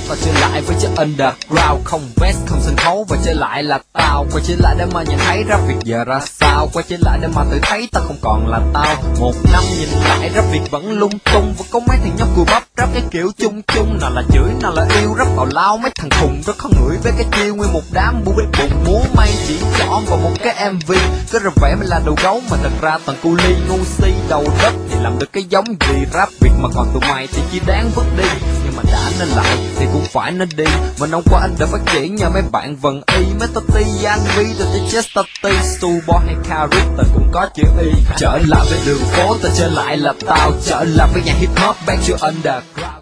Tao trở lại với chữ underground, không vest không sân khấu, và trở lại là tao. Quay trở lại để mà nhận thấy rap Việt giờ ra sao, quay trở lại để mà tự thấy tao không còn là tao. Một năm nhìn lại rap Việt vẫn lung tung, và có mấy thằng nhóc cùi bắp rap cái kiểu chung chung, nào là chửi nào là yêu, rap tào lao mấy thằng khùng rất khó ngửi với cái chiêu nguyên một đám bu bếp bụng múa may chỉ chọn vào một cái MV cứ ra vẻ mới là đầu gấu, mà thật ra toàn cu ly ngu si đầu đất thì làm được cái giống gì. Rap Việt mà còn tụi mày thì chỉ đáng vứt đi, nhưng mà đã nên lại thì cũng phải nên đi. Mà năm qua anh đã phát triển nhờ mấy bạn vần y, mấy tati Yan Vi từ Chestati Subo hay Character cũng có chữ y. Trở lại với đường phố, tao trở lại là tao, trở lại với nhà hip hop back to underground.